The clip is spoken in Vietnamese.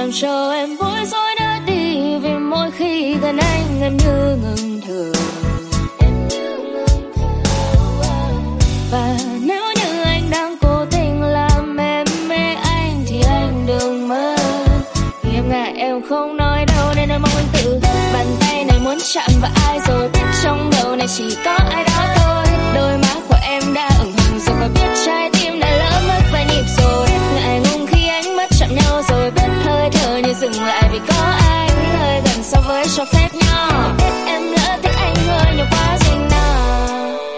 làm cho em bối rối đã đi, vì mỗi khi gần anh em như ngừng thở. Và nếu như anh đang cố tình làm em mê anh thì anh đừng mơ, vì em ngại em không nói đâu nên em mong anh tự bàn tay này muốn chạm vào ai rồi, biết trong đầu này chỉ có ai đó thôi. Đôi má của em đã ửng hồng rồi và biết trái tim đã lỡ mất vài nhịp rồi. Ngại ngùng khi ánh mắt chạm nhau rồi, biết hơi thở như dừng lại vì có anh hơi gần so với cho phép nhau.